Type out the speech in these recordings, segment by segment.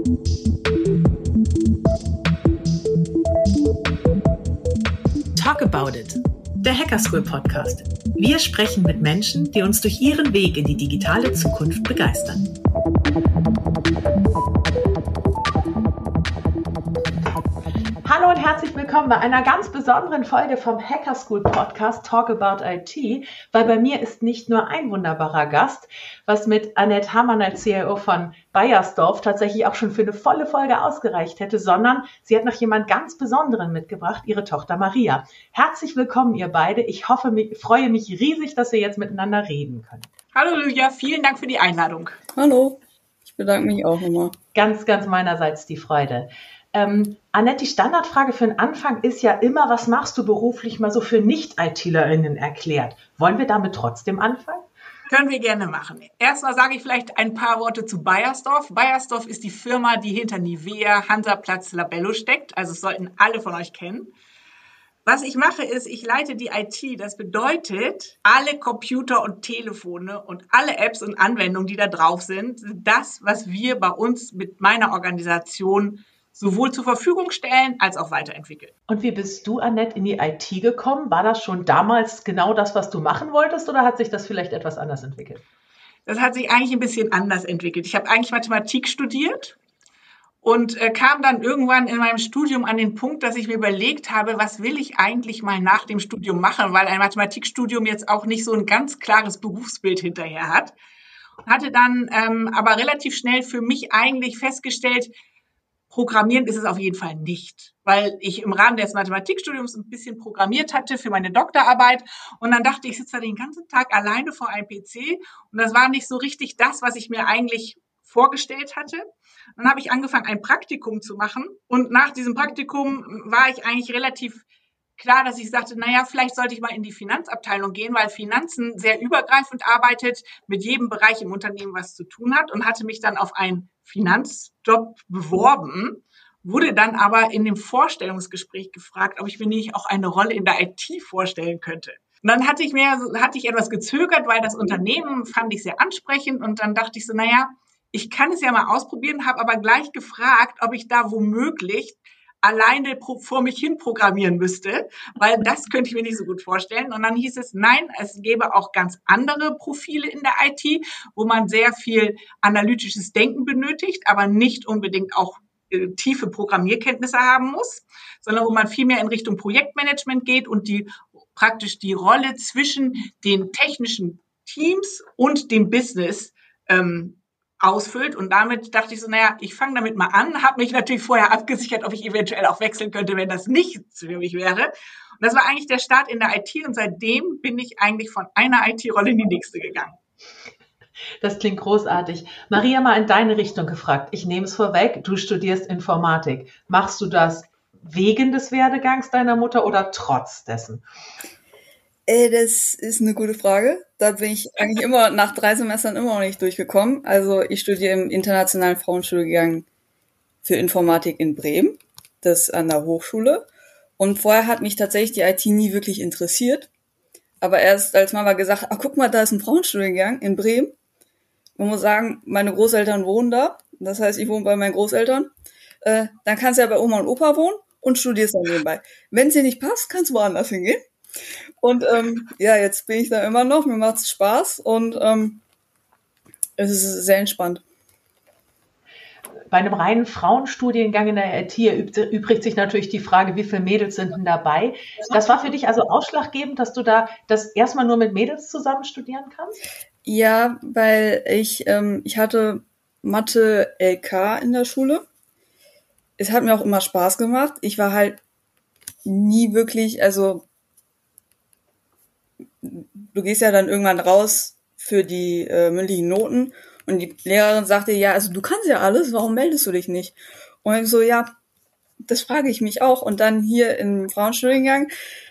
Talk About It, der Hacker School Podcast. Wir sprechen mit Menschen, die uns durch ihren Weg in die digitale Zukunft begeistern. Hallo und herzlich willkommen bei einer ganz besonderen Folge vom Hacker School Podcast Talk About IT, weil bei mir ist nicht nur ein wunderbarer Gast, was mit Annette Hamann als CIO von Beiersdorf tatsächlich auch schon für eine volle Folge ausgereicht hätte, sondern sie hat noch jemand ganz Besonderen mitgebracht, ihre Tochter Maria. Herzlich willkommen, ihr beide. Ich freue mich riesig, dass wir jetzt miteinander reden können. Hallo Lydia, vielen Dank für die Einladung. Hallo, ich bedanke mich auch nochmal. Ganz meinerseits die Freude. Annette, die Standardfrage für den Anfang ist ja immer, was machst du beruflich, mal so für Nicht-ITlerInnen erklärt. Wollen wir damit trotzdem anfangen? Können wir gerne machen. Erstmal sage ich vielleicht ein paar Worte zu Beiersdorf. Beiersdorf ist die Firma, die hinter Nivea, Hansaplatz, Labello steckt. Also das sollten alle von euch kennen. Was ich mache ist, ich leite die IT. Das bedeutet, alle Computer und Telefone und alle Apps und Anwendungen, die da drauf sind, das, was wir bei uns mit meiner Organisation sowohl zur Verfügung stellen, als auch weiterentwickeln. Und wie bist du, Annette, in die IT gekommen? War das schon damals genau das, was du machen wolltest, oder hat sich das vielleicht etwas anders entwickelt? Das hat sich eigentlich ein bisschen anders entwickelt. Ich habe eigentlich Mathematik studiert und kam dann irgendwann in meinem Studium an den Punkt, dass ich mir überlegt habe, was will ich eigentlich mal nach dem Studium machen, weil ein Mathematikstudium jetzt auch nicht so ein ganz klares Berufsbild hinterher hat. Hatte dann aber relativ schnell für mich eigentlich festgestellt, Programmieren ist es auf jeden Fall nicht, weil ich im Rahmen des Mathematikstudiums ein bisschen programmiert hatte für meine Doktorarbeit und dann dachte ich, sitze da den ganzen Tag alleine vor einem PC und das war nicht so richtig das, was ich mir eigentlich vorgestellt hatte. Dann habe ich angefangen, ein Praktikum zu machen und nach diesem Praktikum war ich eigentlich relativ klar, dass ich sagte, naja, vielleicht sollte ich mal in die Finanzabteilung gehen, weil Finanzen sehr übergreifend arbeitet, mit jedem Bereich im Unternehmen was zu tun hat und hatte mich dann auf einen Finanzjob beworben, wurde dann aber in dem Vorstellungsgespräch gefragt, ob ich mir nicht auch eine Rolle in der IT vorstellen könnte. Und dann hatte ich etwas gezögert, weil das Unternehmen fand ich sehr ansprechend und dann dachte ich so, naja, ich kann es ja mal ausprobieren, habe aber gleich gefragt, ob ich da womöglich alleine vor mich hin programmieren müsste, weil das könnte ich mir nicht so gut vorstellen. Und dann hieß es, nein, es gäbe auch ganz andere Profile in der IT, wo man sehr viel analytisches Denken benötigt, aber nicht unbedingt auch tiefe Programmierkenntnisse haben muss, sondern wo man viel mehr in Richtung Projektmanagement geht und praktisch die Rolle zwischen den technischen Teams und dem Business ausfüllt und damit dachte ich so, naja, ich fange damit mal an, habe mich natürlich vorher abgesichert, ob ich eventuell auch wechseln könnte, wenn das nicht für mich wäre. Und das war eigentlich der Start in der IT und seitdem bin ich eigentlich von einer IT-Rolle in die nächste gegangen. Das klingt großartig. Maria, mal in deine Richtung gefragt. Ich nehme es vorweg, du studierst Informatik. Machst du das wegen des Werdegangs deiner Mutter oder trotz dessen? Das ist eine gute Frage. Da bin ich eigentlich immer nach 3 Semestern immer noch nicht durchgekommen. Also ich studiere im internationalen Frauenstudiengang für Informatik in Bremen, das an der Hochschule. Und vorher hat mich tatsächlich die IT nie wirklich interessiert. Aber erst als Mama gesagt hat, guck mal, da ist ein Frauenstudiengang in Bremen. Man muss sagen, meine Großeltern wohnen da. Das heißt, ich wohne bei meinen Großeltern. Dann kannst du ja bei Oma und Opa wohnen und studierst dann nebenbei. Wenn es dir nicht passt, kannst du woanders hingehen. Und jetzt bin ich da immer noch, mir macht es Spaß und es ist sehr entspannt. Bei einem reinen Frauenstudiengang in der IT übrigt sich natürlich die Frage, wie viele Mädels sind denn dabei? Das war für dich also ausschlaggebend, dass du da das erstmal nur mit Mädels zusammen studieren kannst? Ja, weil ich hatte Mathe LK in der Schule. Es hat mir auch immer Spaß gemacht. Ich war halt nie wirklich, also du gehst ja dann irgendwann raus für die mündlichen Noten und die Lehrerin sagte, ja, also du kannst ja alles, warum meldest du dich nicht? Und ich so, ja, das frage ich mich auch. Und dann hier im Frauenstudiengang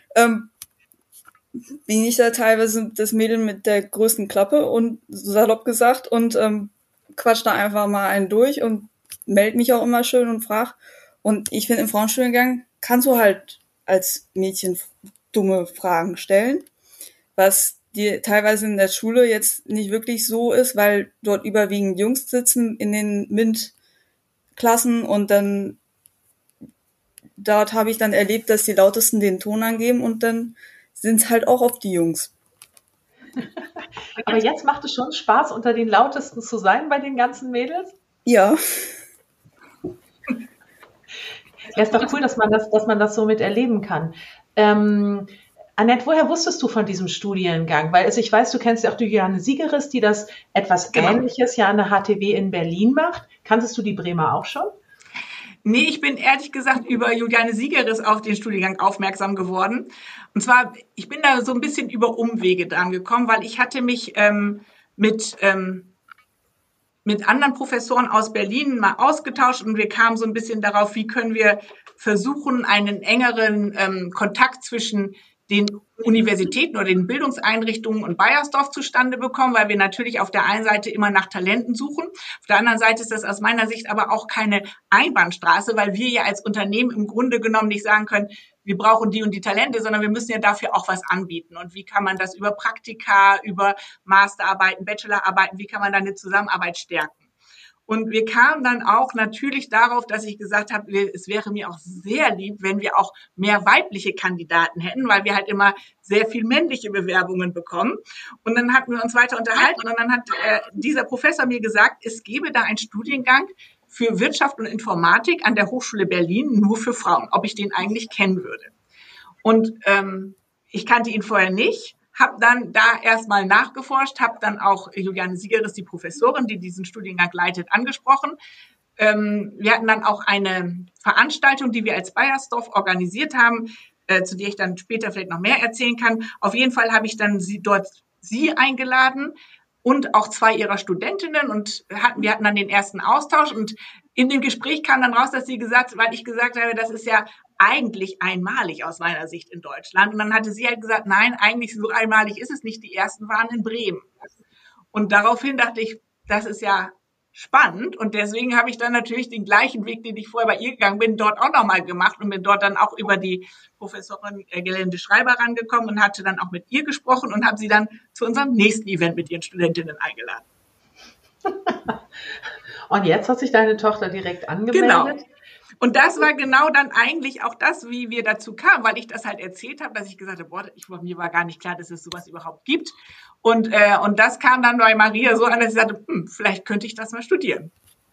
bin ich da teilweise das Mädel mit der größten Klappe und salopp gesagt und quatsch da einfach mal einen durch und melde mich auch immer schön und frag. Und ich finde, im Frauenstudiengang kannst du halt als Mädchen dumme Fragen stellen, was die teilweise in der Schule jetzt nicht wirklich so ist, weil dort überwiegend Jungs sitzen in den Klassen und dann dort habe ich dann erlebt, dass die Lautesten den Ton angeben und dann sind es halt auch oft die Jungs. Aber jetzt macht es schon Spaß, unter den Lautesten zu sein bei den ganzen Mädels? Ja. Ja, ist doch cool, dass man das so miterleben kann. Annette, woher wusstest du von diesem Studiengang? Weil also ich weiß, du kennst ja auch die Juliane Siegeris, die das etwas Ähnliches ja an der HTW in Berlin macht. Kanntest du die Bremer auch schon? Nee, ich bin ehrlich gesagt über Juliane Siegeris auf den Studiengang aufmerksam geworden. Und zwar, ich bin da so ein bisschen über Umwege dran gekommen, weil ich hatte mich mit anderen Professoren aus Berlin mal ausgetauscht und wir kamen so ein bisschen darauf, wie können wir versuchen, einen engeren Kontakt zwischen den Universitäten oder den Bildungseinrichtungen und Baiersdorf zustande bekommen, weil wir natürlich auf der einen Seite immer nach Talenten suchen. Auf der anderen Seite ist das aus meiner Sicht aber auch keine Einbahnstraße, weil wir ja als Unternehmen im Grunde genommen nicht sagen können, wir brauchen die und die Talente, sondern wir müssen ja dafür auch was anbieten. Und wie kann man das über Praktika, über Masterarbeiten, Bachelorarbeiten, wie kann man da eine Zusammenarbeit stärken? Und wir kamen dann auch natürlich darauf, dass ich gesagt habe, es wäre mir auch sehr lieb, wenn wir auch mehr weibliche Kandidaten hätten, weil wir halt immer sehr viel männliche Bewerbungen bekommen. Und dann hatten wir uns weiter unterhalten und dann hat dieser Professor mir gesagt, es gäbe da einen Studiengang für Wirtschaft und Informatik an der Hochschule Berlin nur für Frauen, ob ich den eigentlich kennen würde. Und ich kannte ihn vorher nicht. Habe dann da erstmal nachgeforscht, habe dann auch Juliane Siegeris, die Professorin, die diesen Studiengang leitet, angesprochen. Wir hatten dann auch eine Veranstaltung, die wir als Baiersdorf organisiert haben, zu der ich dann später vielleicht noch mehr erzählen kann. Auf jeden Fall habe ich dann sie eingeladen und auch 2 ihrer Studentinnen und wir hatten dann den ersten Austausch und in dem Gespräch kam dann raus, dass weil ich gesagt habe, das ist ja eigentlich einmalig aus meiner Sicht in Deutschland. Und dann hatte sie halt gesagt, nein, eigentlich so einmalig ist es nicht. Die ersten waren in Bremen. Und daraufhin dachte ich, das ist ja spannend. Und deswegen habe ich dann natürlich den gleichen Weg, den ich vorher bei ihr gegangen bin, dort auch nochmal gemacht und bin dort dann auch über die Professorin Gelände Schreiber rangekommen und hatte dann auch mit ihr gesprochen und habe sie dann zu unserem nächsten Event mit ihren Studentinnen eingeladen. Und jetzt hat sich deine Tochter direkt angemeldet? Genau. Und das war genau dann eigentlich auch das, wie wir dazu kamen, weil ich das halt erzählt habe, dass ich gesagt habe, mir war gar nicht klar, dass es sowas überhaupt gibt. Und das kam dann bei Maria so an, dass sie sagte, vielleicht könnte ich das mal studieren.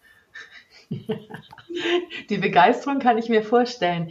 Die Begeisterung kann ich mir vorstellen.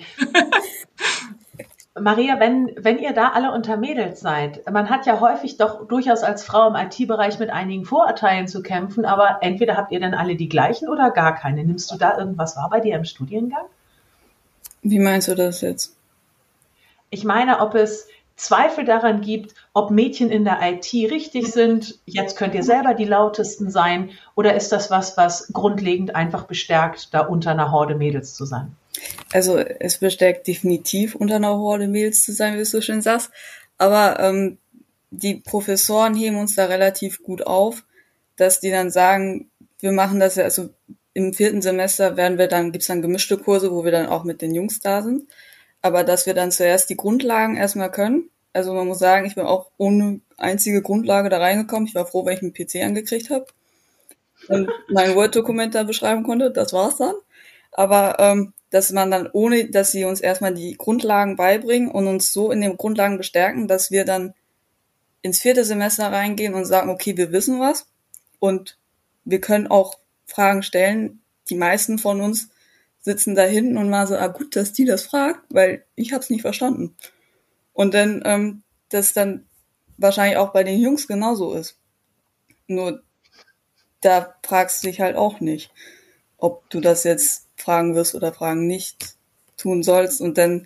Maria, wenn ihr da alle unter Mädels seid, man hat ja häufig doch durchaus als Frau im IT-Bereich mit einigen Vorurteilen zu kämpfen, aber entweder habt ihr dann alle die gleichen oder gar keine. Nimmst du da irgendwas wahr bei dir im Studiengang? Wie meinst du das jetzt? Ich meine, ob es Zweifel daran gibt, ob Mädchen in der IT richtig sind, jetzt könnt ihr selber die Lautesten sein, oder ist das was grundlegend einfach bestärkt, da unter einer Horde Mädels zu sein? Also es bestärkt definitiv, unter einer Horde Mädels zu sein, wie du so schön sagst. Aber die Professoren heben uns da relativ gut auf, dass die dann sagen, wir machen das ja, also im 4. Semester gibt's dann gemischte Kurse, wo wir dann auch mit den Jungs da sind. Aber dass wir dann zuerst die Grundlagen erstmal können. Also man muss sagen, ich bin auch ohne einzige Grundlage da reingekommen. Ich war froh, wenn ich einen PC angekriegt habe und mein Word-Dokument da beschreiben konnte. Das war's dann. Aber dass man dann, ohne dass sie uns erstmal die Grundlagen beibringen und uns so in den Grundlagen bestärken, dass wir dann ins 4. Semester reingehen und sagen, okay, wir wissen was und wir können auch Fragen stellen. Die meisten von uns sitzen da hinten und mal so, gut, dass die das fragt, weil ich hab's nicht verstanden. Und dann, das dann wahrscheinlich auch bei den Jungs genauso ist. Nur, da fragst du dich halt auch nicht, ob du das jetzt fragen wirst oder fragen nicht tun sollst. Und dann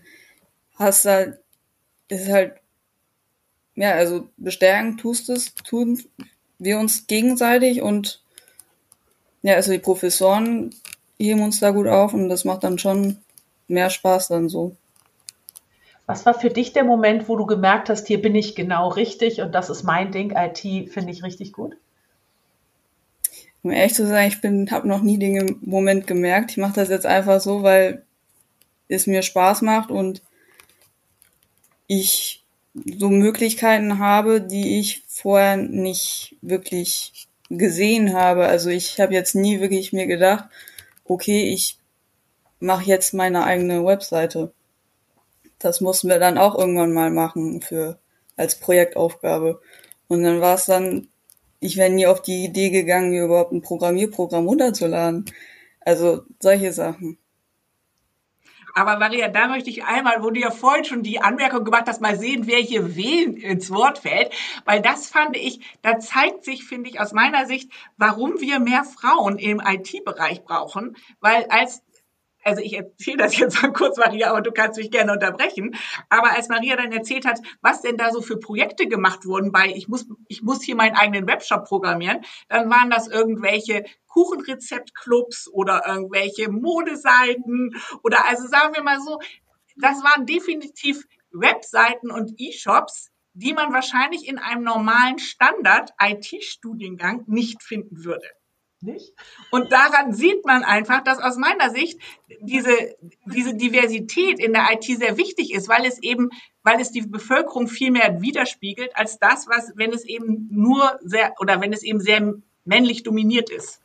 ist halt, ja, also bestärken tun wir uns gegenseitig und ja, also die Professoren heben uns da gut auf und das macht dann schon mehr Spaß dann so. Was war für dich der Moment, wo du gemerkt hast, hier bin ich genau richtig und das ist mein Ding, IT finde ich richtig gut? Um ehrlich zu sein, habe noch nie den Moment gemerkt. Ich mache das jetzt einfach so, weil es mir Spaß macht und ich so Möglichkeiten habe, die ich vorher nicht wirklich gesehen habe. Also ich habe jetzt nie wirklich mir gedacht, okay, ich mache jetzt meine eigene Webseite. Das mussten wir dann auch irgendwann mal machen als Projektaufgabe. Und dann war es dann, ich wäre nie auf die Idee gegangen, mir überhaupt ein Programmierprogramm runterzuladen. Also solche Sachen. Aber Maria, da möchte ich einmal, wo du ja vorhin schon die Anmerkung gemacht hast, mal sehen, wer hier wen ins Wort fällt. Weil das fand ich, da zeigt sich, finde ich, aus meiner Sicht, warum wir mehr Frauen im IT-Bereich brauchen. Weil also ich erzähle das jetzt mal kurz, Maria, aber du kannst mich gerne unterbrechen. Aber als Maria dann erzählt hat, was denn da so für Projekte gemacht wurden bei ich muss hier meinen eigenen Webshop programmieren, dann waren das irgendwelche Kuchenrezeptclubs oder irgendwelche Modeseiten oder also sagen wir mal so, das waren definitiv Webseiten und E-Shops, die man wahrscheinlich in einem normalen Standard-IT-Studiengang nicht finden würde. Nicht? Und daran sieht man einfach, dass aus meiner Sicht diese Diversität in der IT sehr wichtig ist, weil es die Bevölkerung viel mehr widerspiegelt als das, wenn es eben sehr männlich dominiert ist.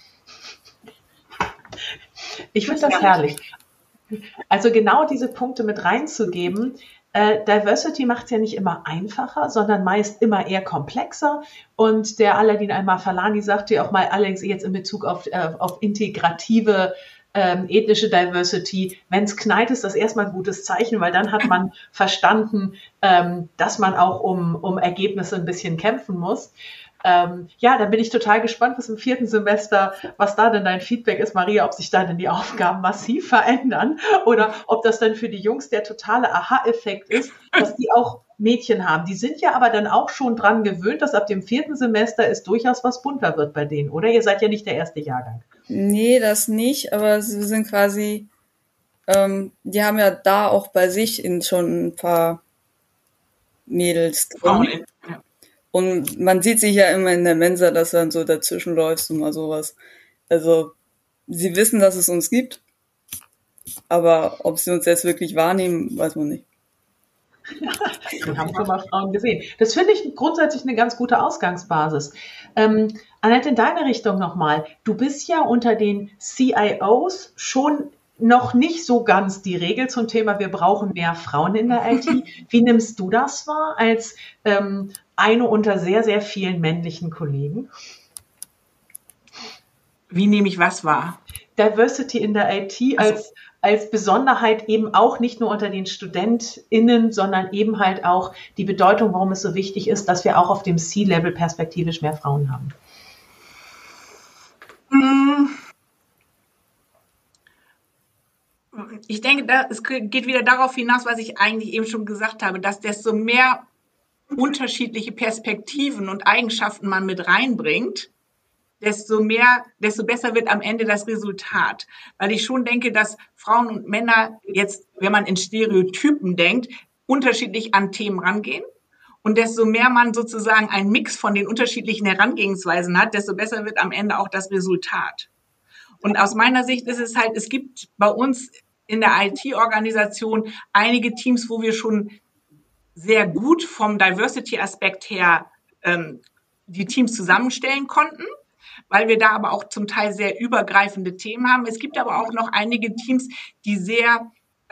Ich finde das herrlich. Also genau diese Punkte mit reinzugeben. Diversity macht es ja nicht immer einfacher, sondern meist immer eher komplexer. Und der Aladin Al-Mafalani sagte ja auch mal, Alex, jetzt in Bezug auf integrative ethnische Diversity, wenn es knallt, ist das erstmal ein gutes Zeichen, weil dann hat man verstanden, dass man auch um Ergebnisse ein bisschen kämpfen muss. Ja, da bin ich total gespannt, was im 4. Semester, was da denn dein Feedback ist, Maria, ob sich da denn die Aufgaben massiv verändern oder ob das dann für die Jungs der totale Aha-Effekt ist, dass die auch Mädchen haben. Die sind ja aber dann auch schon dran gewöhnt, dass ab dem 4. Semester es durchaus was bunter wird bei denen, oder? Ihr seid ja nicht der erste Jahrgang. Nee, das nicht, aber sie sind quasi, die haben ja da auch bei sich schon ein paar Mädels drin. Ja. Und man sieht sich ja immer in der Mensa, dass du dann so dazwischen läufst und mal sowas. Also, sie wissen, dass es uns gibt, aber ob sie uns jetzt wirklich wahrnehmen, weiß man nicht. Wir haben schon mal Frauen gesehen. Das finde ich grundsätzlich eine ganz gute Ausgangsbasis. Annette, in deine Richtung nochmal. Du bist ja unter den CIOs schon noch nicht so ganz die Regel zum Thema, wir brauchen mehr Frauen in der IT. Wie nimmst du das wahr als eine unter sehr, sehr vielen männlichen Kollegen? Wie nehme ich was wahr? Diversity in der IT als Besonderheit eben auch nicht nur unter den StudentInnen, sondern eben halt auch die Bedeutung, warum es so wichtig ist, dass wir auch auf dem C-Level perspektivisch mehr Frauen haben. Ich denke, es geht wieder darauf hinaus, was ich eigentlich eben schon gesagt habe, dass desto mehr unterschiedliche Perspektiven und Eigenschaften man mit reinbringt, desto besser wird am Ende das Resultat. Weil ich schon denke, dass Frauen und Männer jetzt, wenn man in Stereotypen denkt, unterschiedlich an Themen rangehen. Und desto mehr man sozusagen einen Mix von den unterschiedlichen Herangehensweisen hat, desto besser wird am Ende auch das Resultat. Und aus meiner Sicht ist es halt, es gibt bei uns in der IT-Organisation einige Teams, wo wir schon sehr gut vom Diversity-Aspekt her die Teams zusammenstellen konnten, weil wir da aber auch zum Teil sehr übergreifende Themen haben. Es gibt aber auch noch einige Teams, die sehr,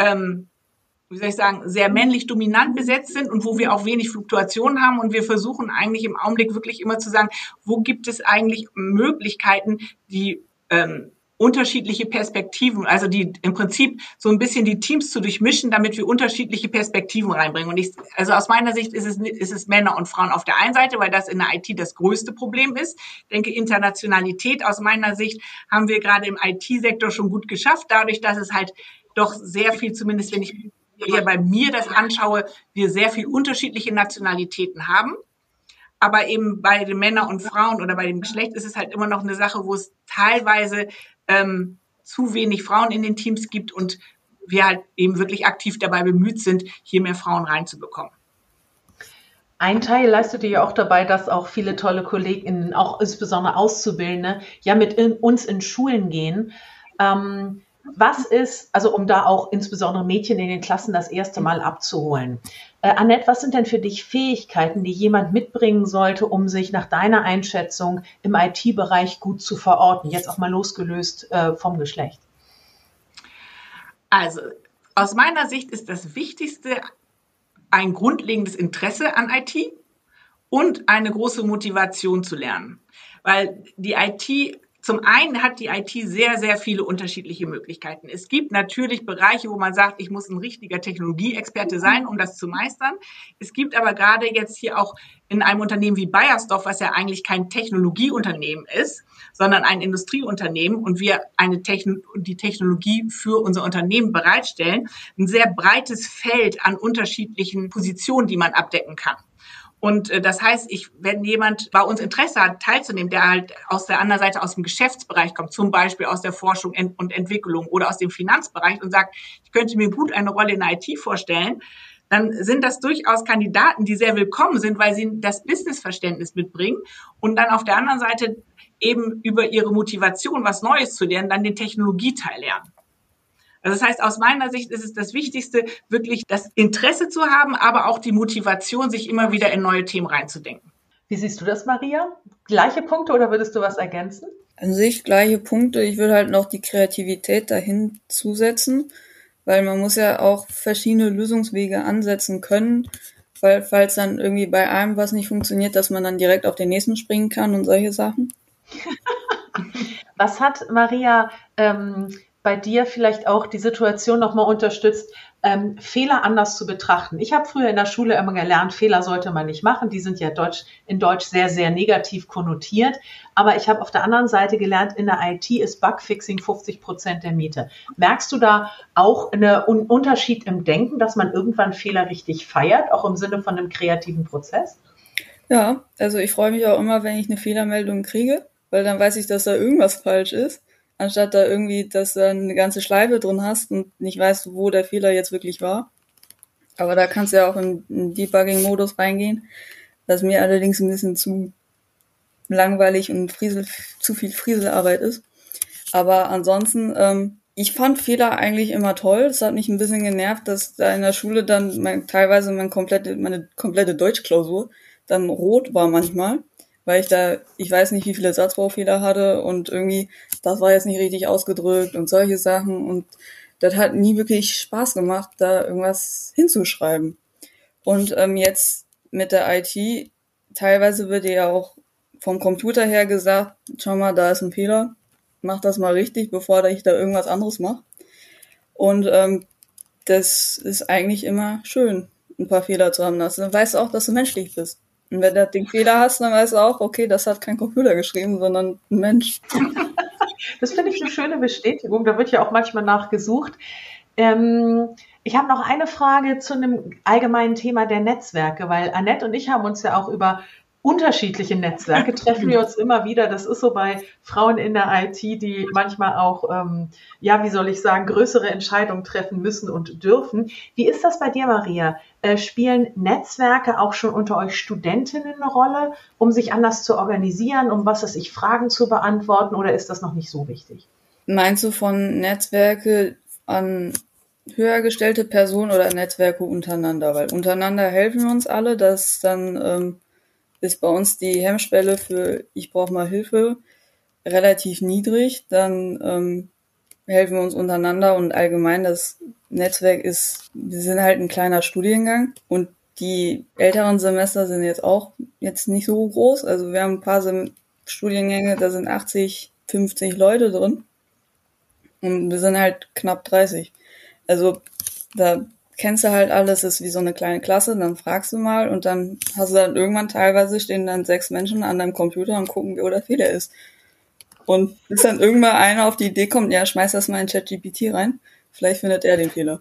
sehr männlich dominant besetzt sind und wo wir auch wenig Fluktuation haben. Und wir versuchen eigentlich im Augenblick wirklich immer zu sagen, wo gibt es eigentlich Möglichkeiten, die unterschiedliche Perspektiven, also die im Prinzip so ein bisschen die Teams zu durchmischen, damit wir unterschiedliche Perspektiven reinbringen. Und also aus meiner Sicht ist es Männer und Frauen auf der einen Seite, weil das in der IT das größte Problem ist. Ich denke, Internationalität aus meiner Sicht haben wir gerade im IT-Sektor schon gut geschafft, dadurch, dass es halt doch sehr viel, zumindest wenn ich hier bei mir das anschaue, wir sehr viel unterschiedliche Nationalitäten haben. Aber eben bei den Männern und Frauen oder bei dem Geschlecht ist es halt immer noch eine Sache, wo es teilweise zu wenig Frauen in den Teams gibt und wir halt eben wirklich aktiv dabei bemüht sind, hier mehr Frauen reinzubekommen. Ein Teil leistet ihr ja auch dabei, dass auch viele tolle KollegInnen, auch insbesondere Auszubildende, ja mit uns in Schulen gehen. Was ist, also um da auch insbesondere Mädchen in den Klassen das erste Mal abzuholen. Annette, was sind denn für dich Fähigkeiten, die jemand mitbringen sollte, um sich nach deiner Einschätzung im IT-Bereich gut zu verorten? Jetzt auch mal losgelöst vom Geschlecht. Also aus meiner Sicht ist das Wichtigste ein grundlegendes Interesse an IT und eine große Motivation zu lernen. Weil die IT, zum einen hat die IT sehr, sehr viele unterschiedliche Möglichkeiten. Es gibt natürlich Bereiche, wo man sagt, ich muss ein richtiger Technologieexperte sein, um das zu meistern. Es gibt aber gerade jetzt hier auch in einem Unternehmen wie Beiersdorf, was ja eigentlich kein Technologieunternehmen ist, sondern ein Industrieunternehmen und wir die Technologie für unser Unternehmen bereitstellen, ein sehr breites Feld an unterschiedlichen Positionen, die man abdecken kann. Und das heißt, wenn jemand bei uns Interesse hat, teilzunehmen, der halt aus der anderen Seite aus dem Geschäftsbereich kommt, zum Beispiel aus der Forschung und Entwicklung oder aus dem Finanzbereich und sagt, ich könnte mir gut eine Rolle in der IT vorstellen, dann sind das durchaus Kandidaten, die sehr willkommen sind, weil sie das Businessverständnis mitbringen und dann auf der anderen Seite eben über ihre Motivation, was Neues zu lernen, dann den Technologieteil lernen. Also das heißt, aus meiner Sicht ist es das Wichtigste, wirklich das Interesse zu haben, aber auch die Motivation, sich immer wieder in neue Themen reinzudenken. Wie siehst du das, Maria? Gleiche Punkte oder würdest du was ergänzen? An sich gleiche Punkte. Ich würde halt noch die Kreativität dahin zusetzen, weil man muss ja auch verschiedene Lösungswege ansetzen können, weil falls dann irgendwie bei einem was nicht funktioniert, dass man dann direkt auf den nächsten springen kann und solche Sachen. Was hat Maria bei dir vielleicht auch die Situation nochmal unterstützt, Fehler anders zu betrachten? Ich habe früher in der Schule immer gelernt, Fehler sollte man nicht machen. Die sind ja in Deutsch sehr, sehr negativ konnotiert. Aber ich habe auf der anderen Seite gelernt, in der IT ist Bugfixing 50% der Miete. Merkst du da auch einen Unterschied im Denken, dass man irgendwann Fehler richtig feiert, auch im Sinne von einem kreativen Prozess? Ja, also ich freue mich auch immer, wenn ich eine Fehlermeldung kriege, weil dann weiß ich, dass da irgendwas falsch ist, anstatt da irgendwie, dass du eine ganze Schleife drin hast und nicht weißt, wo der Fehler jetzt wirklich war. Aber da kannst du ja auch in Debugging-Modus reingehen, was mir allerdings ein bisschen zu langweilig und zu viel Frieselarbeit ist. Aber ansonsten, ich fand Fehler eigentlich immer toll. Es hat mich ein bisschen genervt, dass da in der Schule dann teilweise meine komplette Deutschklausur dann rot war manchmal, weil ich weiß nicht, wie viele Satzbaufehler hatte und irgendwie, das war jetzt nicht richtig ausgedrückt und solche Sachen und das hat nie wirklich Spaß gemacht, da irgendwas hinzuschreiben. Und jetzt mit der IT, teilweise wird ja auch vom Computer her gesagt, schau mal, da ist ein Fehler, mach das mal richtig, bevor ich da irgendwas anderes mache. Und das ist eigentlich immer schön, ein paar Fehler zu haben. Dann weißt du auch, dass du menschlich bist. Und wenn du den Fehler hast, dann weißt du auch, okay, das hat kein Computer geschrieben, sondern ein Mensch. Das finde ich eine schöne Bestätigung. Da wird ja auch manchmal nachgesucht. Ich habe noch eine Frage zu einem allgemeinen Thema der Netzwerke, weil Annette und ich haben uns ja auch über unterschiedliche Netzwerke treffen wir uns immer wieder. Das ist so bei Frauen in der IT, die manchmal auch, wie soll ich sagen, größere Entscheidungen treffen müssen und dürfen. Wie ist das bei dir, Maria? Spielen Netzwerke auch schon unter euch Studentinnen eine Rolle, um sich anders zu organisieren, um Fragen zu beantworten, oder ist das noch nicht so wichtig? Meinst du von Netzwerke an höher gestellte Personen oder Netzwerke untereinander? Weil untereinander helfen wir uns alle, dass dann ist bei uns die Hemmschwelle für ich brauche mal Hilfe relativ niedrig, dann helfen wir uns untereinander und allgemein das Netzwerk wir sind halt ein kleiner Studiengang und die älteren Semester sind jetzt nicht so groß, also wir haben ein paar Studiengänge, da sind 80, 50 Leute drin und wir sind halt knapp 30. Also da kennst du halt alles, ist wie so eine kleine Klasse, dann fragst du mal und dann hast du dann irgendwann teilweise stehen dann 6 Menschen an deinem Computer und gucken, wo der Fehler ist. Und bis dann irgendwann einer auf die Idee kommt, ja, schmeiß das mal in ChatGPT rein, vielleicht findet er den Fehler.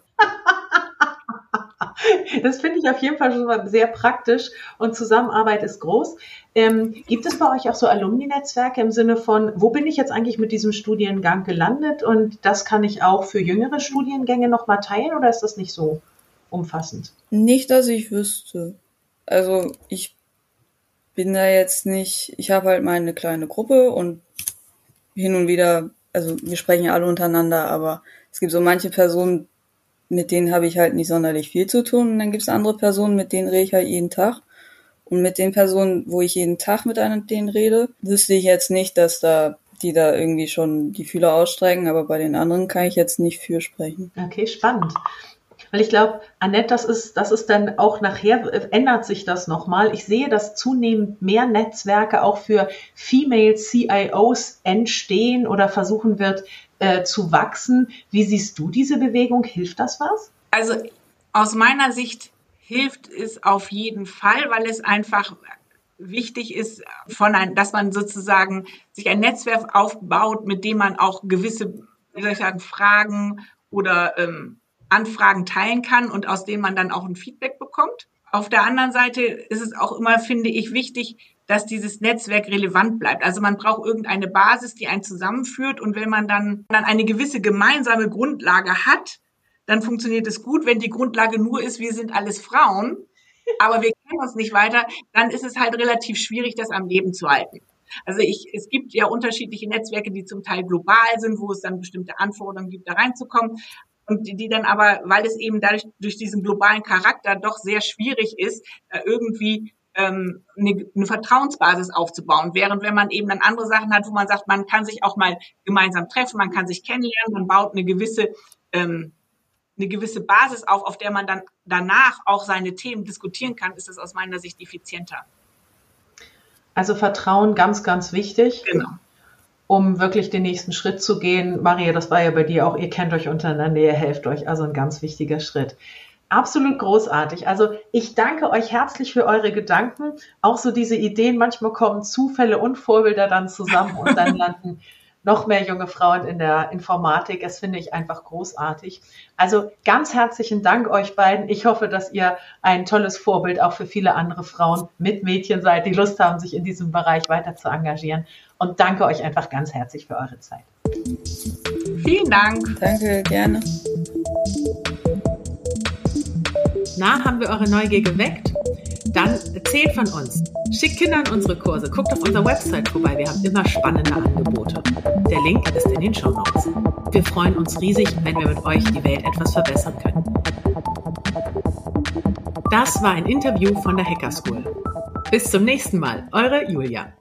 Das finde ich auf jeden Fall schon mal sehr praktisch und Zusammenarbeit ist groß. Gibt es bei euch auch so Alumni-Netzwerke im Sinne von, wo bin ich jetzt eigentlich mit diesem Studiengang gelandet und das kann ich auch für jüngere Studiengänge nochmal teilen oder ist das nicht so umfassend? Nicht, dass ich wüsste. Also ich bin da jetzt nicht, ich habe halt meine kleine Gruppe und hin und wieder also wir sprechen ja alle untereinander, aber es gibt so manche Personen, mit denen habe ich halt nicht sonderlich viel zu tun. Und dann gibt es andere Personen, mit denen rede ich halt jeden Tag. Und mit den Personen, wo ich jeden Tag mit denen rede, wüsste ich jetzt nicht, dass die da irgendwie schon die Fühler ausstrecken, aber bei den anderen kann ich jetzt nicht für sprechen. Okay, spannend. Weil ich glaube, Annette, das ist dann auch nachher, ändert sich das nochmal. Ich sehe, dass zunehmend mehr Netzwerke auch für Female CIOs entstehen oder versuchen wird zu wachsen. Wie siehst du diese Bewegung? Hilft das was? Also aus meiner Sicht hilft es auf jeden Fall, weil es einfach wichtig ist, dass man sozusagen sich ein Netzwerk aufbaut, mit dem man auch gewisse, Fragen oder Anfragen teilen kann und aus denen man dann auch ein Feedback bekommt. Auf der anderen Seite ist es auch immer, finde ich, wichtig, dass dieses Netzwerk relevant bleibt. Also man braucht irgendeine Basis, die einen zusammenführt, und wenn man dann eine gewisse gemeinsame Grundlage hat, dann funktioniert es gut. Wenn die Grundlage nur ist, wir sind alles Frauen, aber wir kennen uns nicht weiter, dann ist es halt relativ schwierig, das am Leben zu halten. Also es gibt ja unterschiedliche Netzwerke, die zum Teil global sind, wo es dann bestimmte Anforderungen gibt, da reinzukommen. Und die dann aber, weil es eben durch diesen globalen Charakter doch sehr schwierig ist, irgendwie eine Vertrauensbasis aufzubauen. Während wenn man eben dann andere Sachen hat, wo man sagt, man kann sich auch mal gemeinsam treffen, man kann sich kennenlernen, man baut eine gewisse Basis auf der man dann danach auch seine Themen diskutieren kann, ist das aus meiner Sicht effizienter. Also Vertrauen ganz, ganz wichtig. Genau. Um wirklich den nächsten Schritt zu gehen. Maria, das war ja bei dir auch, ihr kennt euch untereinander, ihr helft euch, also ein ganz wichtiger Schritt. Absolut großartig. Also ich danke euch herzlich für eure Gedanken. Auch so diese Ideen, manchmal kommen Zufälle und Vorbilder dann zusammen und dann landen noch mehr junge Frauen in der Informatik. Das finde ich einfach großartig. Also ganz herzlichen Dank euch beiden. Ich hoffe, dass ihr ein tolles Vorbild auch für viele andere Frauen mit Mädchen seid, die Lust haben, sich in diesem Bereich weiter zu engagieren. Und danke euch einfach ganz herzlich für eure Zeit. Vielen Dank. Danke, gerne. Na, haben wir eure Neugier geweckt? Dann erzählt von uns. Schickt Kinder in unsere Kurse. Guckt auf unserer Website vorbei. Wir haben immer spannende Angebote. Der Link ist in den Shownotes. Wir freuen uns riesig, wenn wir mit euch die Welt etwas verbessern können. Das war ein Interview von der Hacker School. Bis zum nächsten Mal. Eure Julia.